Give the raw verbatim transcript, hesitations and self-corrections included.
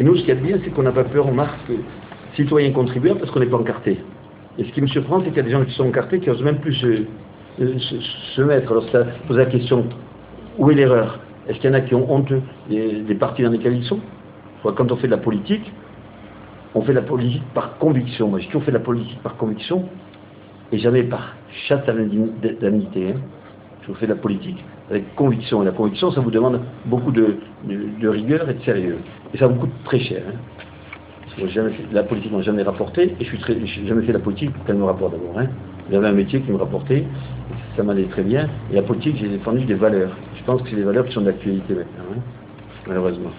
Et nous, ce qu'il y a de bien, c'est qu'on n'a pas peur, on marque citoyen contribuable parce qu'on n'est pas encarté. Et ce qui me surprend, c'est qu'il y a des gens qui sont encartés qui n'osent même plus se, se, se mettre. Alors ça pose la question, où est l'erreur? Est-ce qu'il y en a qui ont honte des, des partis dans lesquels ils sont? Quand on fait de la politique, on fait de la politique par conviction. Moi, j'ai toujours fait de la politique par conviction et jamais par chasse à l'indemnité. Hein. Je fais de la politique avec conviction. Et la conviction, ça vous demande beaucoup de, de, de rigueur et de sérieux. Et ça vous coûte très cher. Hein. Moi, jamais fait, la politique ne m'a jamais rapporté et je n'ai jamais fait la politique pour qu'elle me rapporte d'abord. Hein. J'avais un métier qui me rapportait, ça m'allait très bien. Et la politique, j'ai défendu des valeurs. Je pense que c'est des valeurs qui sont d'actualité maintenant, hein, malheureusement.